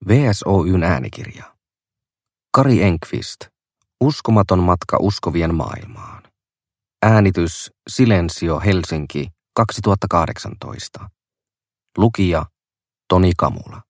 VSOY:n äänikirja. Kari Enqvist. Uskomaton matka uskovien maailmaan. Äänitys Silensio Helsinki 2018. Lukija Toni Kamula.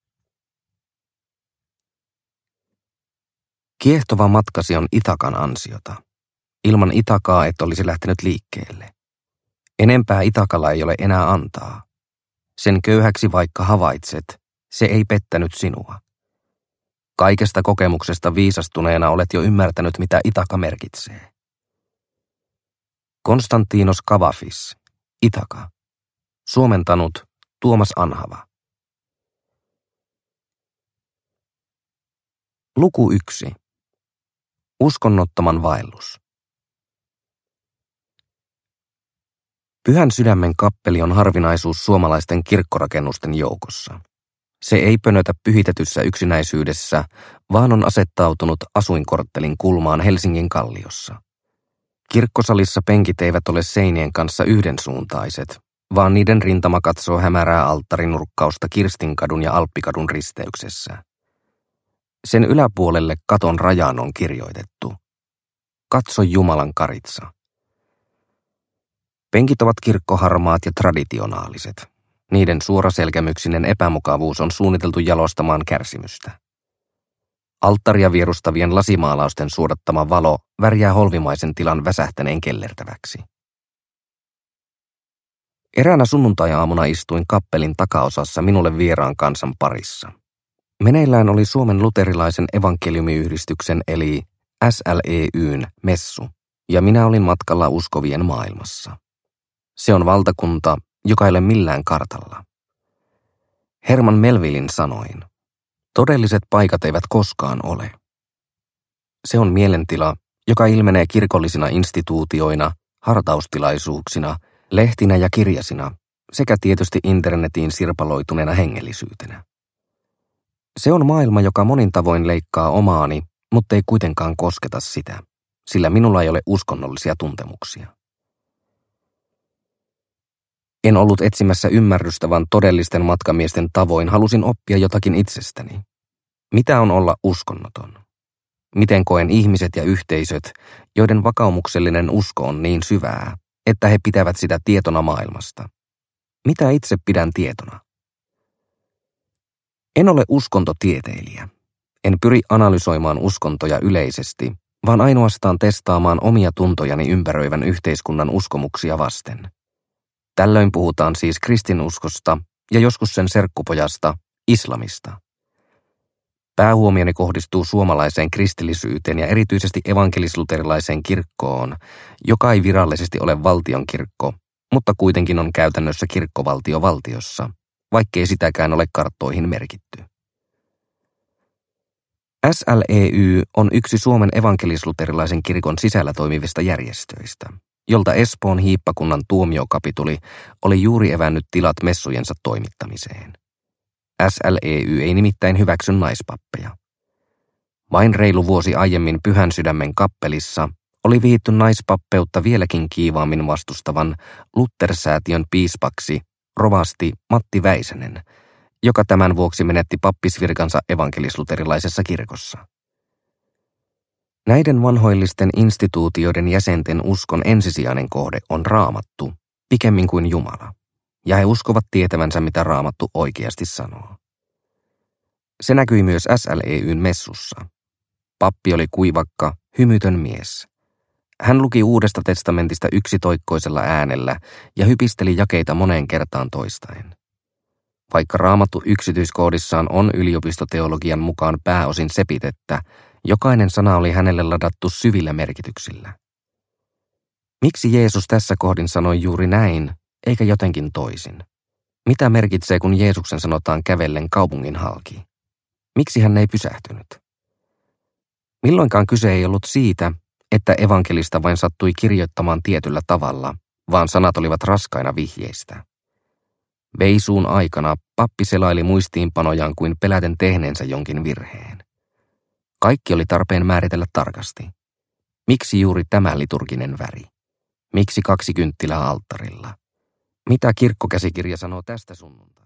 Kiehtova matkasi on Ithakan ansiota. Ilman Ithakaa et olisi lähtenyt liikkeelle. Enempää Ithakalla ei ole enää antaa. Sen köyhäksi vaikka havaitset, se ei pettänyt sinua. Kaikesta kokemuksesta viisastuneena olet jo ymmärtänyt, mitä Ithaka merkitsee. Konstantinos Kavafis, Ithaka. Suomentanut Tuomas Anhava. Luku 1. Uskonnottoman vaellus. Pyhän Sydämen kappeli on harvinaisuus suomalaisten kirkkorakennusten joukossa. Se ei pönötä pyhitetyssä yksinäisyydessä, vaan on asettautunut asuinkorttelin kulmaan Helsingin kalliossa. Kirkkosalissa penkit eivät ole seinien kanssa yhdensuuntaiset, vaan niiden rintama katsoo hämärää alttarinurkkausta Kirstinkadun ja Alppikadun risteyksessä. Sen yläpuolelle katon rajaan on kirjoitettu: Katso Jumalan karitsa. Penkit ovat kirkkoharmaat ja traditionaaliset. Niiden suoraselkämyksinen epämukavuus on suunniteltu jalostamaan kärsimystä. Alttaria vierustavien lasimaalausten suodattama valo värjää holvimaisen tilan väsähtäneen kellertäväksi. Eräänä sunnuntai-aamuna istuin kappelin takaosassa minulle vieraan kansan parissa. Meneillään oli Suomen luterilaisen evankeliumiyhdistyksen eli SLEY:n messu, ja minä olin matkalla uskovien maailmassa. Se on valtakunta, joka ei ole millään kartalla. Herman Melvillin sanoin: todelliset paikat eivät koskaan ole. Se on mielentila, joka ilmenee kirkollisina instituutioina, hartaustilaisuuksina, lehtinä ja kirjasina, sekä tietysti internetiin sirpaloituneena hengellisyytenä. Se on maailma, joka monin tavoin leikkaa omaani, mutta ei kuitenkaan kosketa sitä, sillä minulla ei ole uskonnollisia tuntemuksia. En ollut etsimässä ymmärrystä, vaan todellisten matkamiesten tavoin halusin oppia jotakin itsestäni. Mitä on olla uskonnoton? Miten koen ihmiset ja yhteisöt, joiden vakaumuksellinen usko on niin syvää, että he pitävät sitä tietona maailmasta? Mitä itse pidän tietona? En ole uskontotieteilijä. En pyri analysoimaan uskontoja yleisesti, vaan ainoastaan testaamaan omia tuntojani ympäröivän yhteiskunnan uskomuksia vasten. Tällöin puhutaan siis kristinuskosta ja joskus sen serkkupojasta, islamista. Päähuomioni kohdistuu suomalaiseen kristillisyyteen ja erityisesti evankelis-luterilaiseen kirkkoon, joka ei virallisesti ole valtionkirkko, mutta kuitenkin on käytännössä kirkkovaltio valtiossa, vaikkei sitäkään ole karttoihin merkitty. SLEY on yksi Suomen evankelis-luterilaisen kirkon sisällä toimivista järjestöistä, jolta Espoon hiippakunnan tuomiokapituli oli juuri evännyt tilat messujensa toimittamiseen. SLEY ei nimittäin hyväksy naispappeja. Vain reilu vuosi aiemmin Pyhän Sydämen kappelissa oli vihitty naispappeutta vieläkin kiivaammin vastustavan Luther-säätiön piispaksi rovasti Matti Väisänen, joka tämän vuoksi menetti pappisvirkansa evankelis-luterilaisessa kirkossa. Näiden vanhoillisten instituutioiden jäsenten uskon ensisijainen kohde on Raamattu, pikemmin kuin Jumala, ja he uskovat tietävänsä, mitä Raamattu oikeasti sanoo. Se näkyi myös SLEY:n messussa. Pappi oli kuivakka, hymytön mies. Hän luki Uudesta testamentista yksitoikkoisella äänellä ja hypisteli jakeita moneen kertaan toistaen. Vaikka Raamattu yksityiskohdissaan on yliopistoteologian mukaan pääosin sepitettä, jokainen sana oli hänelle ladattu syvillä merkityksillä. Miksi Jeesus tässä kohdin sanoi juuri näin, eikä jotenkin toisin? Mitä merkitsee, kun Jeesuksen sanotaan kävellen kaupungin halki? Miksi hän ei pysähtynyt? Milloinkaan kyse ei ollut siitä, että evankelista vain sattui kirjoittamaan tietyllä tavalla, vaan sanat olivat raskaina vihjeistä. Veisuun aikana pappi selaili muistiinpanojaan kuin peläten tehneensä jonkin virheen. Kaikki oli tarpeen määritellä tarkasti. Miksi juuri tämä liturginen väri? Miksi 2 kynttilää alttarilla? Mitä kirkkokäsikirja sanoo tästä sunnuntaista?